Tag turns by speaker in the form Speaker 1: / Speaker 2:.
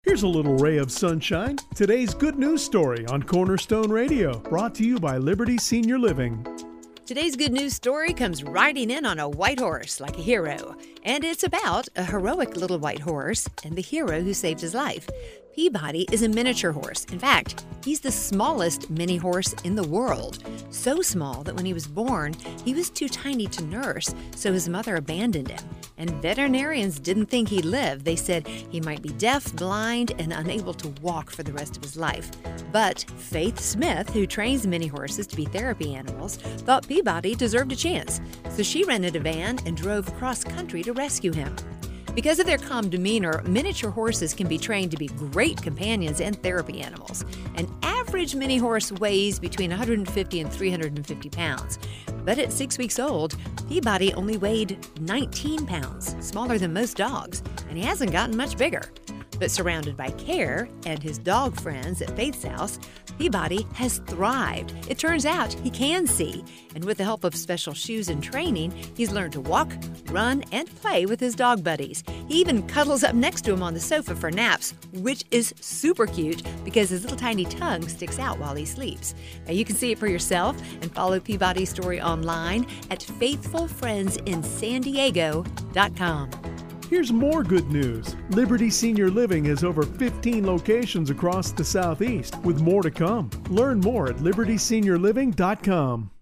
Speaker 1: Here's a little ray of sunshine. Today's good news story on Cornerstone Radio, brought to you by Liberty Senior Living.
Speaker 2: Today's good news story comes riding in on a white horse like a hero. And it's about a heroic little white horse and the hero who saved his life. Peabody is a miniature horse. In fact, he's the smallest mini horse in the world. So small that when he was born, he was too tiny to nurse, so his mother abandoned him. And veterinarians didn't think he'd live. They said he might be deaf, blind, and unable to walk for the rest of his life. But Faith Smith, who trains mini horses to be therapy animals, thought Peabody deserved a chance. So she rented a van and drove cross country to rescue him. Because of their calm demeanor, miniature horses can be trained to be great companions and therapy animals. An average mini horse weighs between 150 and 350 pounds. But at 6 weeks old, Peabody only weighed 19 pounds, smaller than most dogs, and he hasn't gotten much bigger. But surrounded by care and his dog friends at Faith's house, Peabody has thrived. It turns out he can see, and with the help of special shoes and training, he's learned to walk, run, and play with his dog buddies. He even cuddles up next to him on the sofa for naps, which is super cute because his little tiny tongue sticks out while he sleeps. Now you can see it for yourself and follow Peabody's story online at faithfulfriendsinsandiego.com.
Speaker 1: Here's more good news. Liberty Senior Living has over 15 locations across the Southeast, with more to come. Learn more at libertyseniorliving.com.